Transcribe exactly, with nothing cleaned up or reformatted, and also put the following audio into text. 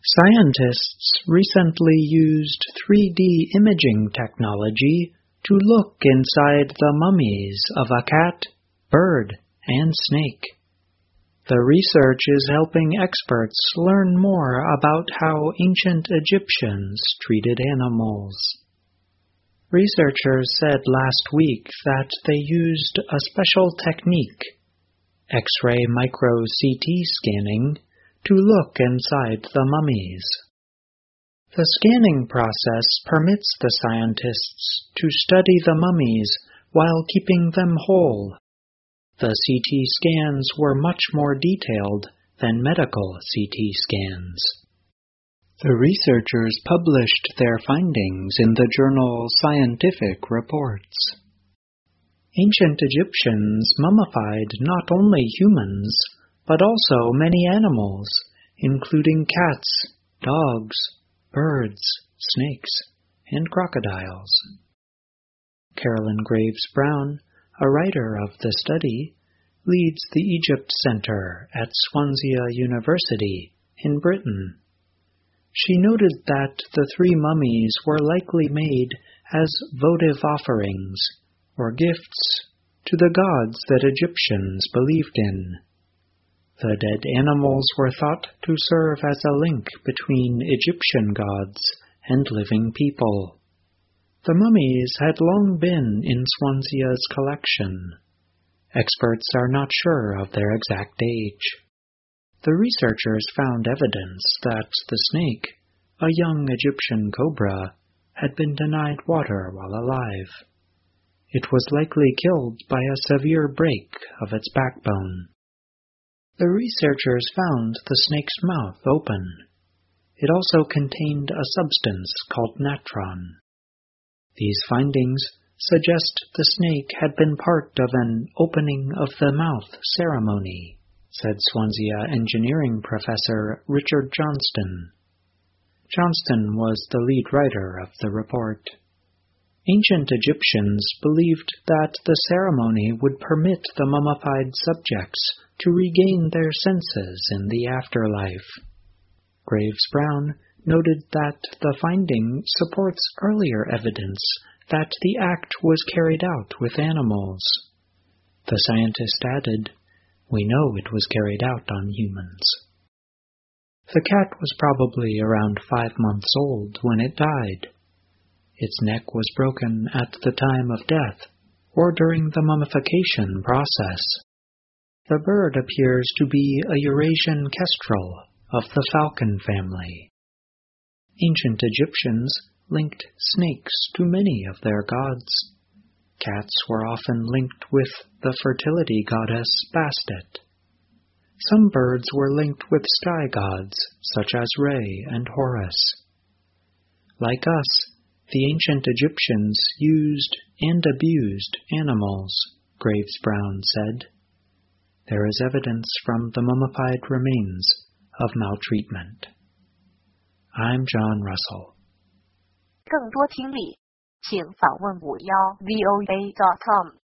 Scientists recently used three D imaging technology to look inside the mummies of a cat, bird, and snake. The research is helping experts learn more about how ancient Egyptians treated animals. Researchers said last week that they used a special technique, X-ray micro-C T scanning, to look inside the mummies. The scanning process permits the scientists to study the mummies while keeping them whole. The C T scans were much more detailed than medical C T scans. The researchers published their findings in the journal Scientific Reports. Ancient Egyptians mummified not only humans, but also many animals, including cats, dogs, birds, snakes, and crocodiles. Carolyn Graves Brown, a writer of the study, leads the Egypt Center at Swansea University in Britain. She noted that the three mummies were likely made as votive offerings, or gifts, to the gods that Egyptians believed in. The dead animals were thought to serve as a link between Egyptian gods and living people. The mummies had long been in Swansea's collection. Experts are not sure of their exact age. The researchers found evidence that the snake, a young Egyptian cobra, had been denied water while alive. It was likely killed by a severe break of its backbone. The researchers found the snake's mouth open. It also contained a substance called natron. These findings suggest the snake had been part of an opening of the mouth ceremony, said Swansea engineering professor Richard Johnston. Johnston was the lead writer of the report. Ancient Egyptians believed that the ceremony would permit the mummified subjects to regain their senses in the afterlife. Graves Brown noted that the finding supports earlier evidence that the act was carried out with animals. The scientist added, "We know it was carried out on humans." The cat was probably around five months old when it died. Its neck was broken at the time of death or during the mummification process. The bird appears to be a Eurasian kestrel of the falcon family. Ancient Egyptians linked snakes to many of their gods. Cats were often linked with the fertility goddess Bastet. Some birds were linked with sky gods such as Re and Horus. Like us, the ancient Egyptians used and abused animals, Graves Brown said. There is evidence from the mummified remains of maltreatment. I'm John Russell. 更多听力，请访问五幺 V O A dot com。